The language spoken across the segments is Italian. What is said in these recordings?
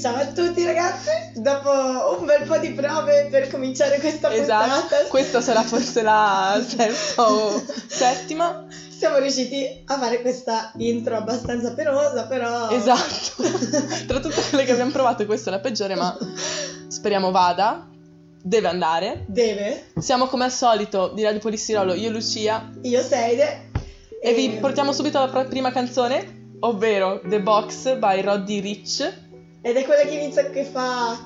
Ciao a tutti ragazzi, dopo un bel po' di prove per cominciare questa puntata. Esatto, questa sarà forse la sesta o settima. Siamo riusciti a fare questa intro abbastanza penosa, però... Esatto, tra tutte quelle che abbiamo provato questa è la peggiore, ma speriamo vada. Deve andare. Deve. Siamo come al solito di Radio Polistirolo, io Lucia. Io Seide. E vi portiamo subito alla prima canzone, ovvero The Box by Roddy Ricch. Ed è quella che inizia che fa...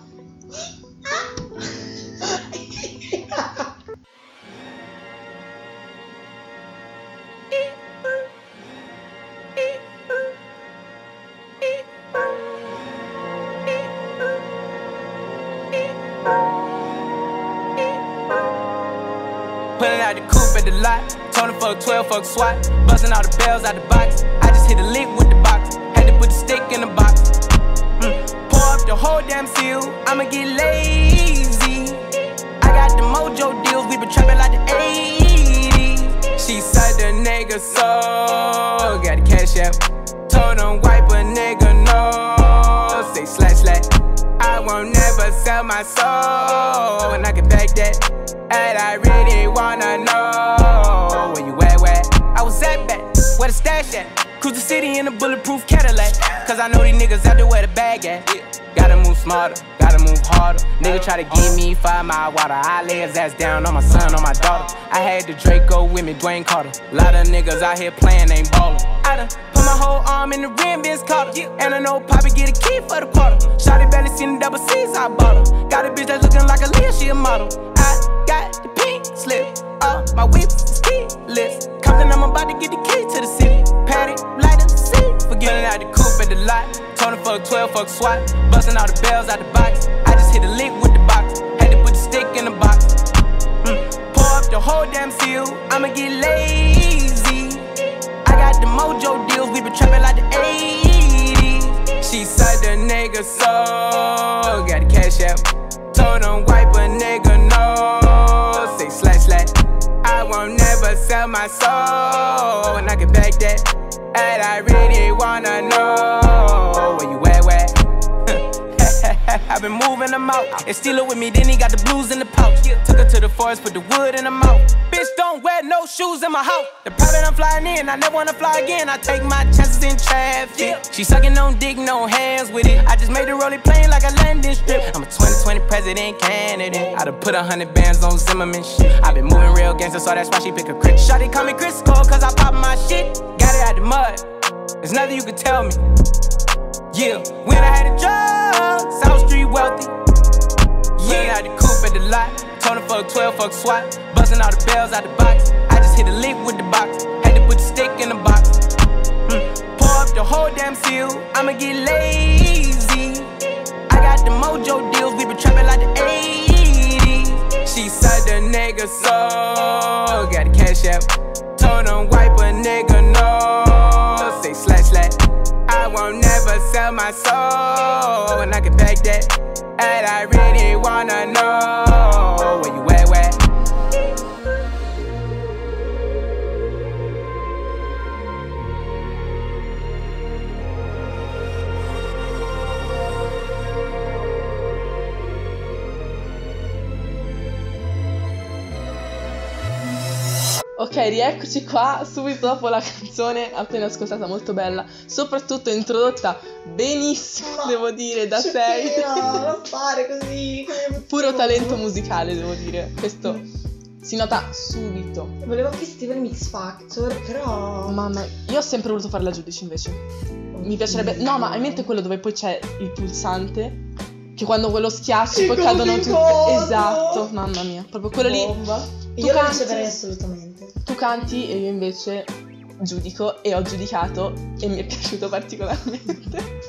Pulling out the coupe at the lot, Tony fuck 12, fuck SWAT, busting all the bells out the box. I just hit a lick with the box, had to put the stick in the box. Pour up the whole damn seal, I'ma get lazy. I got the mojo deals, we been trapping like the 80s. She said the nigga so, got the cash out. Told him wipe a nigga no, say slash slash. I won't never sell my soul, and I can back that. And I really wanna know where you at, where I was at back, where the stash at. Cruise the city in a bulletproof Cadillac, cause I know these niggas out there where the bag at. Gotta move smarter, gotta move harder. Nigga try to give me 5 mile water, I lay his ass down on my son, on my daughter. I had the Draco with me, Dwayne Carter. Lot of niggas out here playing, ain't ballin'. I done put my whole arm in the rim, Vince Carter. And I know Poppy get a key for the quarter. Shawty barely seen the double C's, I bought her. Got a bitch that's looking like a Leah, she a model. I got the pink slip, my whip is keyless. Compton, I'm about to get the key to the city. Patty, light up the seat. Forgetting out the coupe at the lot. Tony fuck 12, fuck SWAT, busting all the bells out the box. I just hit a lick with the box, had to put the stick in the box. Pour up the whole damn seal, I'ma get lazy. I got the mojo deals, we been trapping like the 80s. She said the nigga so, got the cash out. Told him wipe a nigga no, say slash slash. I won't never sell my soul, and I can back that. And I really wanna know where you at, where I've been moving them out, and steal it with me, then he got the blues in the pouch. Took her to the forest, put the wood in the mouth. Bitch, don't wear no shoes in my house. The private I'm flying in, I never wanna fly again. I take my chances in traffic. She sucking on dick, no hands with it. I just made the rolling plane like a landing strip. I'm a 2020 president candidate. I done put 100 bands on Zimmerman shit. I been moving real gangster, so that's why she pick a crit. Shawty call me Crisco, cause I pop my shit. Got it out the mud, there's nothing you can tell me. Yeah, when I had a job, South Street wealthy. Yeah, out the coupe at the lot. Tony fuck 12, fuck SWAT, busting all the bells out the box. I just hit a lick with the box, had to put the stick in the box. Pour up the whole damn seal, I'ma get lazy. I got the mojo deals, we been trapping like the 80s. She said the nigga so, got the cash out. Told him wipe a nigga no, say slash slash. I won't never sell my soul, and I can back that. And I really wanna know where you at, where Ok, rieccoci qua subito dopo la canzone appena ascoltata, molto bella, soprattutto introdotta benissimo, devo dire, da Seide. No, non fare così. Puro talento musicale, devo dire, questo si nota subito. Volevo anche scrivere Mix Factor, però... Mamma, io ho sempre voluto fare la giudice invece. Mi piacerebbe... No, ma hai in mente quello dove poi c'è il pulsante? Che quando quello schiacci poi cadono tutti... Esatto, mamma mia, proprio quello bomba. lì. Io lo riceverei assolutamente. Tu canti e io invece giudico, e ho giudicato e mi è piaciuto particolarmente.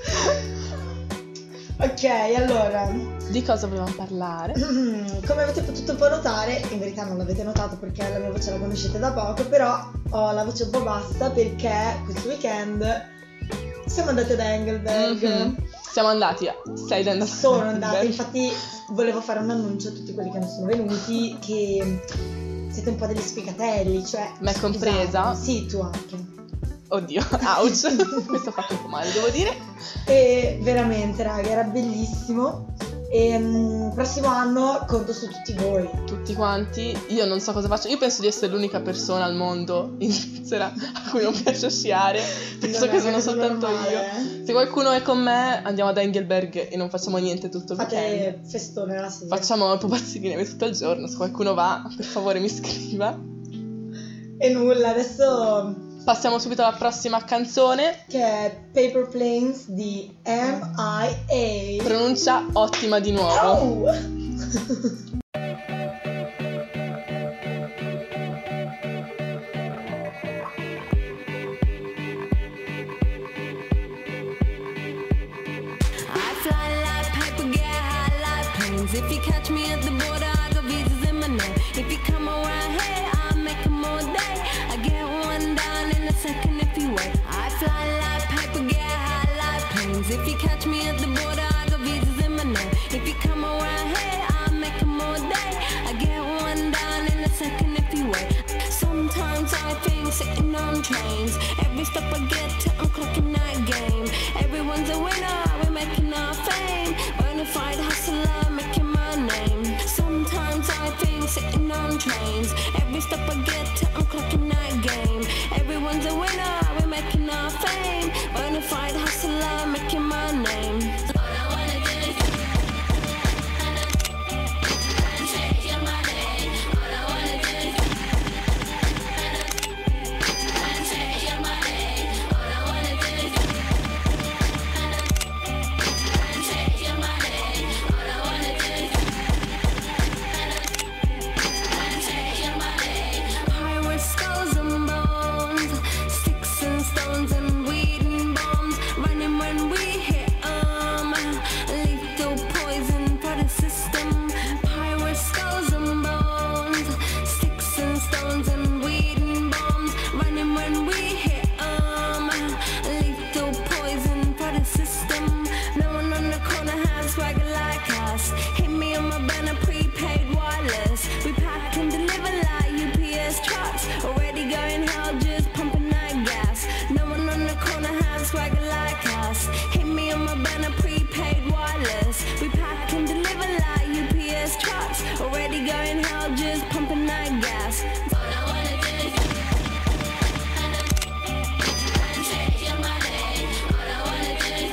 Ok, allora, di cosa volevamo parlare? Come avete potuto un po' notare, in verità non l'avete notato perché la mia voce la conoscete da poco, però ho la voce un po' bassa perché questo weekend siamo andate ad Engelberg. Siamo andati, sei andata. Sono andata, infatti volevo fare un annuncio a tutti quelli che non sono venuti, che siete un po' degli sfigatelli, cioè... Me compresa? Sì, tu anche. Oddio, ouch. Questo ha fatto un po' male, devo dire. E veramente, raga, era bellissimo. E prossimo anno conto su tutti voi. Tutti quanti. Io non so cosa faccio. Io penso di essere l'unica persona al mondo in Svizzera a cui non piace sciare. Penso che sono soltanto io. Se qualcuno è con me, andiamo ad Engelberg e non facciamo niente tutto il weekend. Fate festone la sera. Facciamo il pupazzi di neve tutto il giorno. Se qualcuno va, per favore mi scriva. E nulla, adesso passiamo subito alla prossima canzone, che è Paper Planes di M.I.A. Pronuncia ottima di nuovo. Oh! If you catch me at the border, I got visas in my name. If you come around here, I'll make them all day. I get one down in a second if you wait. I fly like paper, get high like planes. If you catch me at the border, I got visas in my name. If you come around here, I'll make them all day. I get one down in a second if you wait. Sometimes I think sitting on trains. Every stop I get to, I'm clocking that game. Everyone's a winner, we're making our fame. Bonafide hustler, making my name. Sometimes I think sitting on trains. Every stop I get to, I'm clocking that game. Everyone's a winner, we're making our fame. Bonafide hustler, making my name. All I wanna do is take your money. All I wanna do is take your money. All I wanna do is take your money. All I wanna do is take your money. Pirates, skulls and bones, sticks and stones and weed and bombs, running when we hit 'em. Lethal poison for the system. Pirates, skulls and bones, sticks and stones and weed and bombs, running when we hit 'em. Lethal poison for the system. No one on the corner has swagger like us. Hit me on my banner, prepaid wireless. We pack and deliver like UPS trucks. Already going hell, just pumping that gas. No one on the corner has swagger like us. Hit me on my banner, prepaid wireless. We pack and deliver like UPS trucks. Already going hell, just pumping that gas. All I wanna do is take your money. All I wanna do is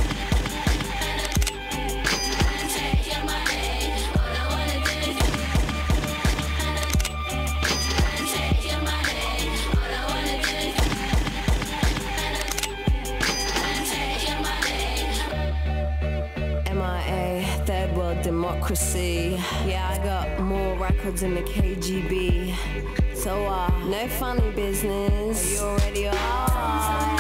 take your money. All I wanna do is take your money. All I wanna do is take your money. MIA, third world democracy. Yeah, I got more records in the KGB. So no funny business. You already are.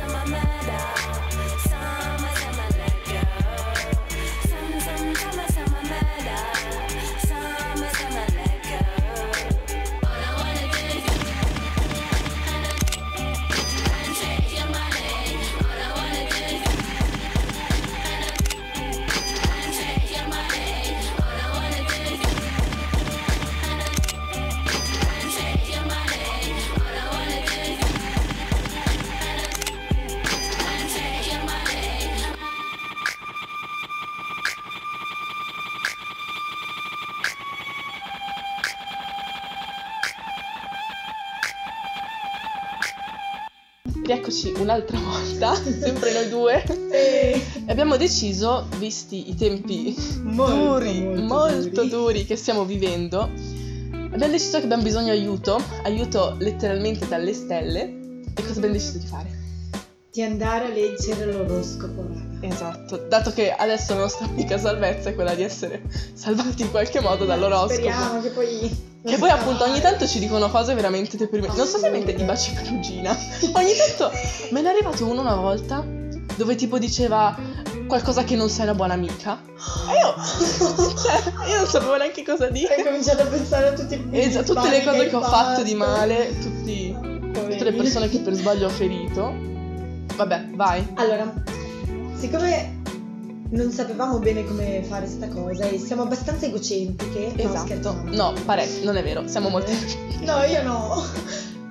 Rieccoci un'altra volta, sempre noi due. E Abbiamo deciso, visti i tempi molto duri che stiamo vivendo, abbiamo deciso che abbiamo bisogno di aiuto letteralmente dalle stelle. E cosa abbiamo deciso di fare? di andare a leggere l'oroscopo, raga. Esatto, dato che adesso la nostra unica salvezza è quella di essere salvati in qualche modo dall'oroscopo. Speriamo che poi... Che poi appunto ogni tanto ci dicono cose veramente deprimenti. Non so se avete i baci per cugina. Ogni tanto me ne è arrivato uno una volta dove tipo diceva qualcosa che non sei una buona amica. E io non sapevo neanche cosa dire. Hai cominciato a pensare a tutti i tutte le cose che ho fatto di male, tutte le persone che per sbaglio ho ferito. Vabbè, vai. Allora, siccome non sapevamo bene come fare sta cosa e siamo abbastanza egocentriche. Esatto. No, parecchio, non è vero, siamo molto No, io no.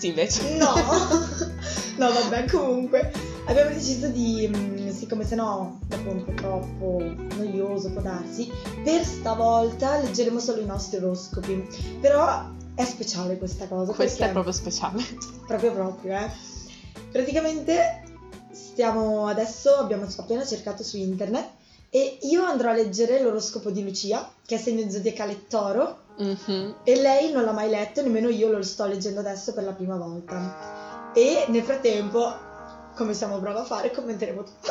Sì, invece. No, no, vabbè, comunque abbiamo deciso di, siccome sennò dopo un po' troppo noioso può darsi, per stavolta leggeremo solo i nostri oroscopi. Però è speciale questa cosa. Questa è proprio speciale. Proprio, Praticamente abbiamo appena cercato su internet e io andrò a leggere l'oroscopo di Lucia, che è segno zodiacale Toro. E lei non l'ha mai letto, nemmeno io lo sto leggendo adesso per la prima volta. E nel frattempo, come siamo bravi a fare, commenteremo tutto.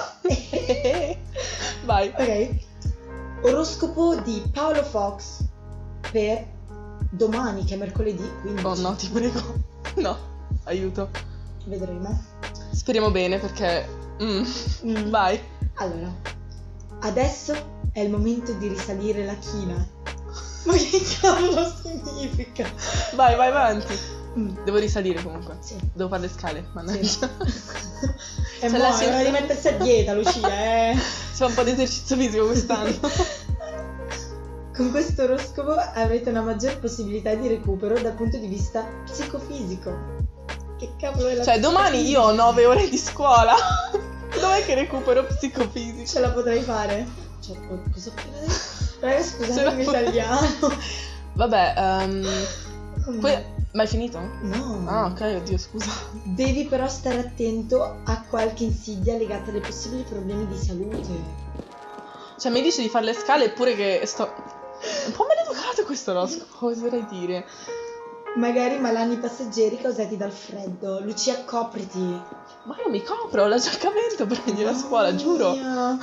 Vai. Ok. Oroscopo di Paolo Fox per domani, che è mercoledì, quindi Oh no, ti prego. No, aiuto. vedremo. Speriamo bene perché... Vai. Allora, adesso è il momento di risalire la china. Ma che cavolo significa? Vai avanti. Devo risalire comunque. Sì. Devo fare le scale, mannaggia. È Se la buona, di mettersi a dieta, Lucia, Si fa un po' di esercizio fisico quest'anno. Con questo oroscopo avrete una maggior possibilità di recupero dal punto di vista psicofisico. Che cavolo è la Cioè, domani io ho 9 ore di scuola. Dov'è che recupero psicofisico? Ce la potrai fare? Cioè, cosa ho appena detto? Raga, scusate Ce la il potrai- italiano. Vabbè, ma è finito? No. Ah, ok, oddio, scusa. Devi però stare attento a qualche insidia legata ai possibili problemi di salute. Cioè, mi dici di fare le scale eppure che sto... Un po' maleducato questo oroscopo, cosa vorrei dire? Magari malanni passeggeri causati dal freddo. Lucia, copriti. Ma io mi copro, ho la giacca a vento per venire a scuola, giuro. Mia.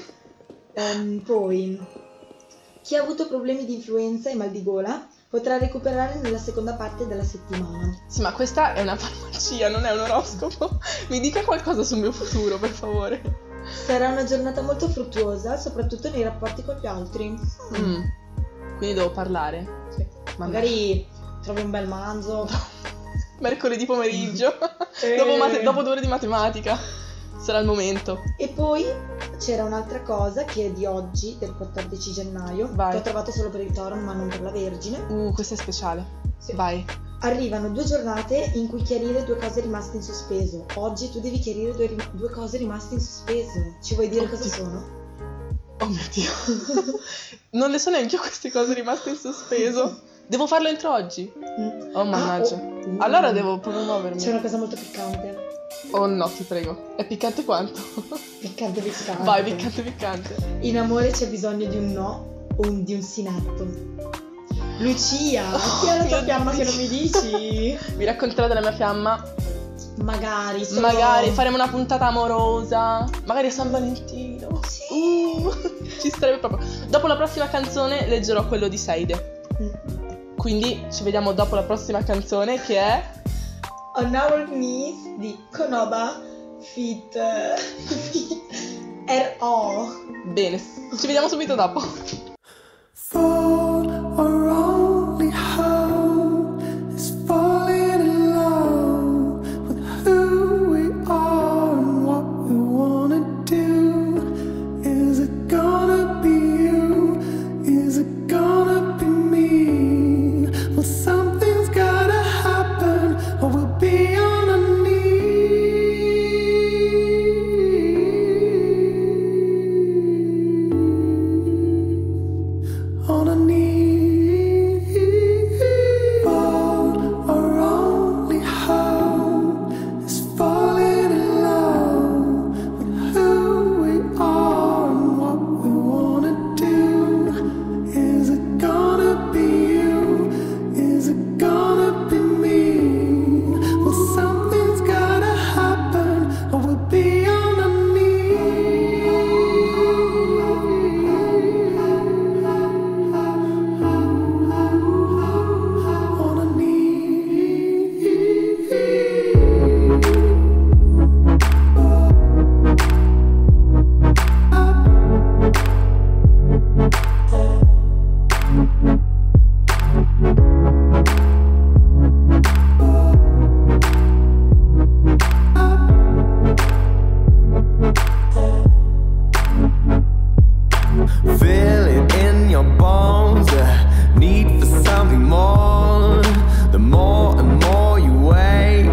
Poi, chi ha avuto problemi di influenza e mal di gola potrà recuperare nella seconda parte della settimana. Sì, ma questa è una farmacia, non è un oroscopo. Mi dica qualcosa sul mio futuro, per favore. Sarà una giornata molto fruttuosa, soprattutto nei rapporti con gli altri. Quindi devo parlare. Sì. Magari trovi un bel manzo. Mercoledì pomeriggio. Dopo 2 ore di matematica. Sarà il momento. E poi c'era un'altra cosa che è di oggi, del 14 gennaio, Vai. che ho trovato solo per il Toro ma non per la Vergine. Questa è speciale. Sì. Vai. Arrivano 2 giornate in cui chiarire 2 cose rimaste in sospeso. Oggi tu devi chiarire 2 cose rimaste in sospeso. Ci vuoi dire cosa sono? Oh mio Dio. Non le so neanche io queste cose rimaste in sospeso. Devo farlo entro oggi. Oh mannaggia. Allora devo proprio muovermi. C'è una cosa molto piccante. Oh no, ti prego. È piccante quanto? Piccante. Vai, piccante. In amore c'è bisogno di un no o di un sì netto. Lucia, chi è la tua mio fiamma che Dio. non mi dici? Vi racconterò della mia fiamma. Magari Faremo una puntata amorosa. Magari a San Valentino. Sì. Ci starebbe proprio. Dopo la prossima canzone leggerò quello di Seide. Quindi ci vediamo dopo la prossima canzone che è On Our Knees di Konoba feat R.O. Bene. Ci vediamo subito dopo. For our only hope is falling in love with who we are and what we wanna do. Is it gonna be you? Is it gonna be me? Well, something's gotta happen or we'll be on our knees. On our knees. For our only hope is falling in love with who we are and what we wanna do. Is it gonna be you? Is it gonna be me? Well, something's gotta happen or we'll be on our knees. On our Feel it in your bones, the need for something more. The more and more you wait,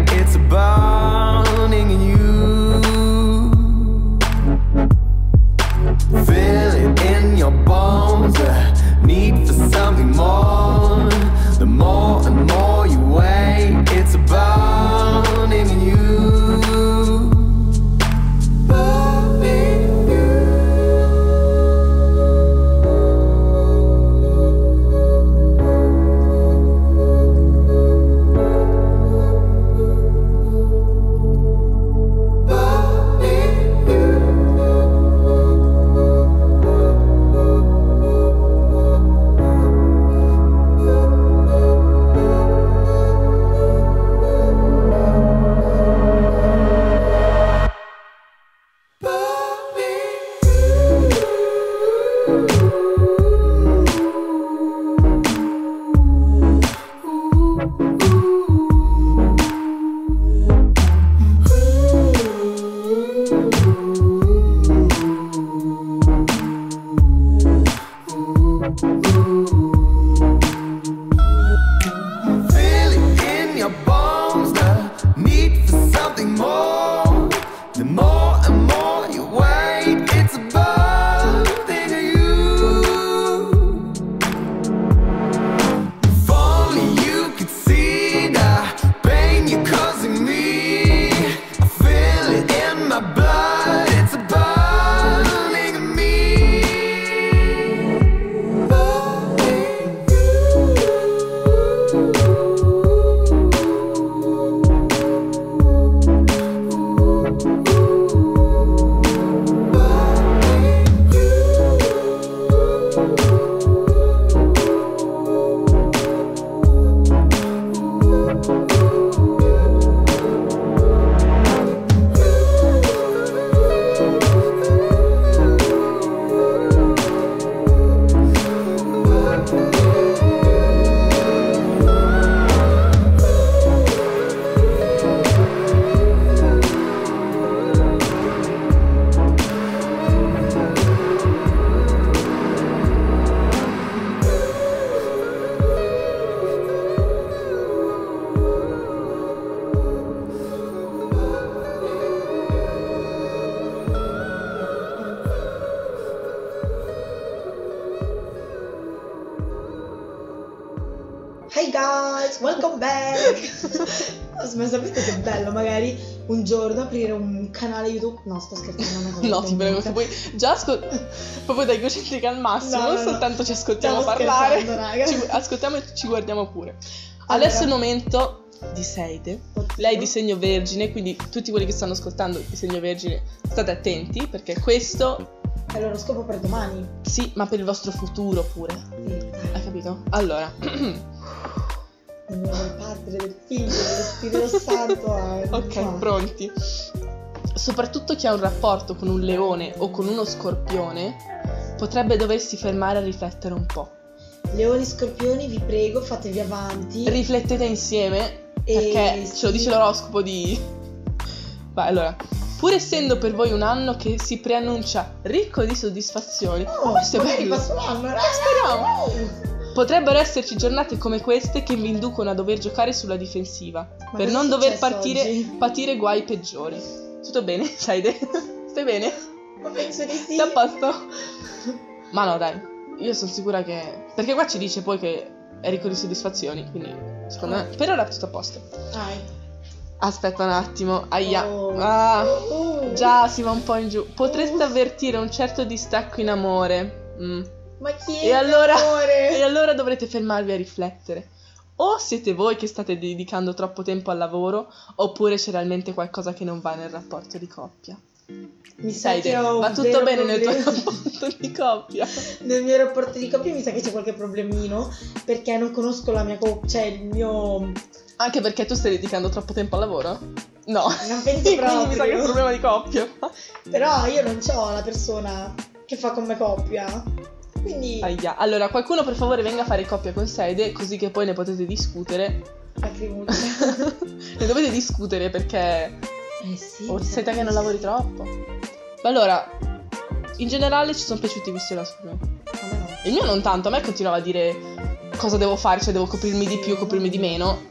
Hey guys, welcome back. Ma sapete che bello magari un giorno aprire un canale YouTube? No, sto scherzando, non è No, ti prego, che poi già proprio da egocentrica al massimo, non soltanto ci ascoltiamo Stiamo parlare, scherzando, raga. ci ascoltiamo e ci guardiamo pure. Allora. Adesso è il momento di Seide. Oddio. Lei è di segno vergine, quindi tutti quelli che stanno ascoltando di segno vergine state attenti, perché questo È l'oroscopo per domani. sì, ma per il vostro futuro pure. Hai capito? Allora, In nome del Padre, del Figlio, dello Spirito Santo. ok, pronti. Soprattutto chi ha un rapporto con un leone o con uno scorpione potrebbe doversi fermare a riflettere un po'. Leoni, scorpioni, vi prego, fatevi avanti. Riflettete insieme, E perché ce lo sì. dice l'oroscopo di... Vai, allora. Pur essendo per voi un anno che si preannuncia ricco di soddisfazioni, Oh, questo è magari bello. passo l'anno, raga. Speriamo. Potrebbero esserci giornate come queste che vi inducono a dover giocare sulla difensiva, Ma per cosa non è dover successo oggi? patire guai peggiori. Tutto bene, Saide? Stai bene? Ma penso di sì. Sei a posto? Ma no, dai, io sono sicura che... Perché qua ci dice poi che è ricco di soddisfazioni, quindi secondo me per ora è tutto a posto. Dai. Aspetta un attimo, aia. Oh. Ah, Oh. già si va un po' in giù. Potreste avvertire un certo distacco in amore. Ma chi è E allora, amore? e allora dovrete fermarvi a riflettere. O siete voi che state dedicando troppo tempo al lavoro, oppure c'è realmente qualcosa che non va nel rapporto di coppia. Mi sa Saide, che ho un va tutto vero bene nel tuo problema. rapporto di coppia? Nel mio rapporto di coppia mi sa che c'è qualche problemino, perché non conosco la mia coppia, cioè il mio... Anche perché tu stai dedicando troppo tempo al lavoro? No. Non penso Quindi mi sa che è un proprio. problema di coppia. Però io non c'ho la persona che fa come coppia. Quindi... Aia. Allora, qualcuno per favore venga a fare coppia con Saide, così che poi ne potete discutere. Lacrimuccia. Ne dovete discutere perché Sì. o siete che non lavori troppo. Ma allora, in generale ci sono piaciuti i visti dell'astronomia. A me no. Il mio non tanto, a me continuava a dire cosa devo fare, cioè devo coprirmi di più, coprirmi di meno.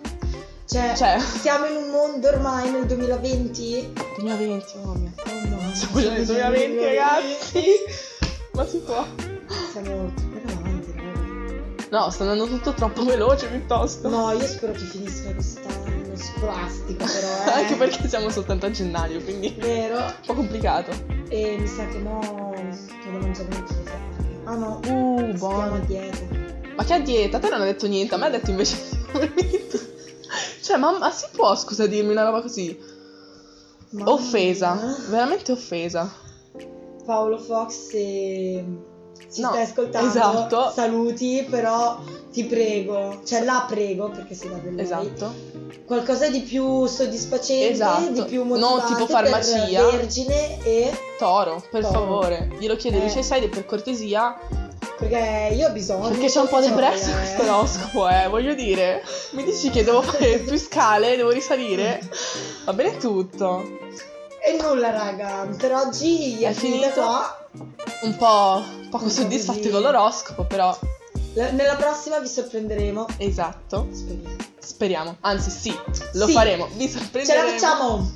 Cioè, siamo in un mondo ormai nel 2020. 2020, mamma mia. Oh no. Siamo già nel 2020, ragazzi. Ma si può? Siamo troppo avanti, raga. No, sta andando tutto troppo veloce piuttosto. No, io spero che finisca quest'anno scolastico, però Anche perché siamo soltanto a gennaio, quindi è Vero. un po' complicato. E mi sa che mo devo mangiare un chifo. Ah no, stiamo a Buono. dieta. Ma che a dieta? A te non ha detto niente, a me ha detto invece... Cioè, mamma, si può, scusa, dirmi una roba così? Mamma Offesa, mia. veramente offesa. Paolo Fox, se ci No, stai ascoltando, esatto. saluti, però ti prego, cioè la prego perché si dà del lei. Esatto. Qualcosa di più soddisfacente, Esatto. di più Non motivante tipo farmacia. per Vergine e Toro, per Toro. favore. Glielo chiedo, dice Saide per cortesia, perché io ho bisogno. perché c'è un po' depresso Cioè, questo oroscopo, voglio dire. Mi dici che devo fare più scale, devo risalire? Va bene tutto. E nulla, raga, per oggi È è finita finito? qua. Un po' poco Un po' soddisfatti così. con l'oroscopo, però Nella prossima vi sorprenderemo. esatto. Speriamo. Speriamo, anzi sì, lo Sì. faremo. Vi Ce la sorprenderemo. facciamo!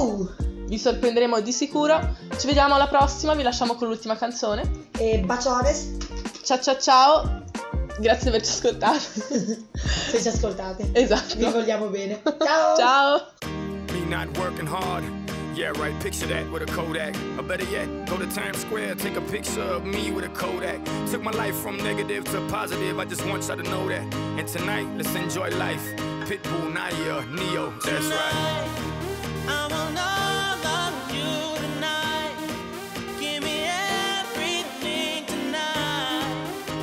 Vi sorprenderemo di sicuro. Ci vediamo alla prossima, vi lasciamo con l'ultima canzone. E bacione Ciao ciao ciao. Grazie per averci ascoltato. se ci ascoltate. Esatto. Vi vogliamo bene. Ciao! Ciao. Me not working hard. Yeah, right, picture that with a Kodak. Or better yet, go to Times Square, take a picture of me with a Kodak. Took my life from negative to positive, I just want y'all to know that. And tonight, let's enjoy life. Pitbull, Naya, Neo, that's right. I want all of you tonight. Give me everything tonight.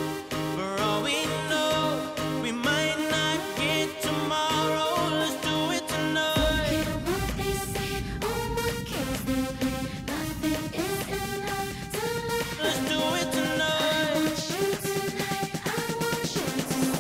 For all we know, we might not get tomorrow. Let's do it tonight. What they say, oh what kills they play. Nothing is enough to let Let's do it tonight. I want you tonight. I want you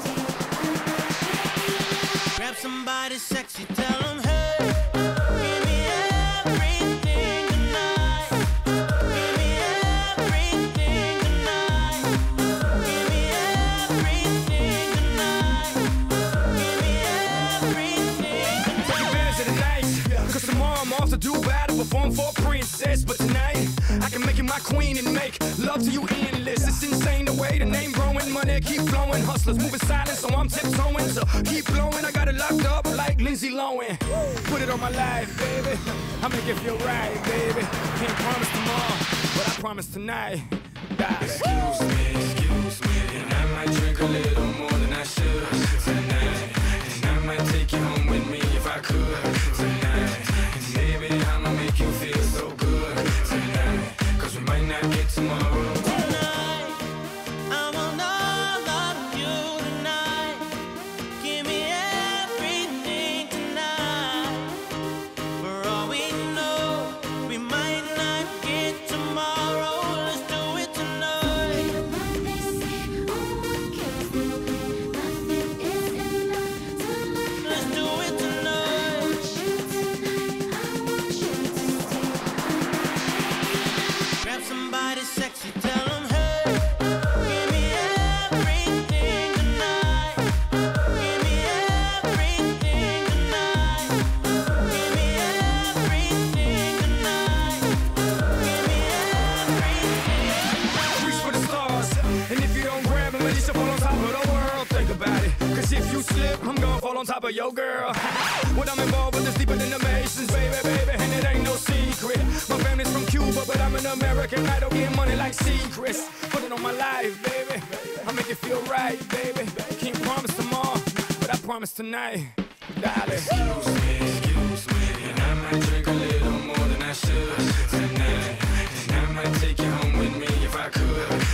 to stay. Grab somebody sexy, tell them hey. Give me everything tonight. Give me everything tonight. Give me everything tonight. Give me everything tonight. Take advantage of the night, cause tomorrow I'm off to do battle, perform for a princess. But tonight, I can make you my queen and make love to you endless. list. It's insane the way the name growing, money keep flowing. Hustlers moving silent, so I'm tiptoeing. So keep blowing, I got it locked up like Lindsay Lohan. Put it on my life, baby. I make it feel right, baby. Can't promise tomorrow, but I promise tonight. Excuse me, and I might drink a little more than I should tonight. And I might take you home with me if I could tonight. And baby, I'ma make you feel so good tonight. Cause we might not get tomorrow. Tonight, I want all of you tonight. Give me everything tonight. For all we know, we might not get tomorrow. Let's do it tonight. Let's do it tonight. Grab somebody sexy, tell them, hey, give me everything tonight. Give me everything tonight. Give me everything tonight. Give me everything. Reach for the stars, and if you don't grab them, at least you fall on top of the world. Think about it, cause if you slip, I'm gonna fall on top of your girl. What I'm involved with is deeper than the Masons, baby, and it ain't no secret. My family's from Cuba, but I'm an American. I don't get money like secrets. Put it on my life, baby. I make it feel right, baby. Can't promise tomorrow, but I promise tonight, darling. Excuse me, and I might drink a little more than I should tonight. And I might take you home with me if I could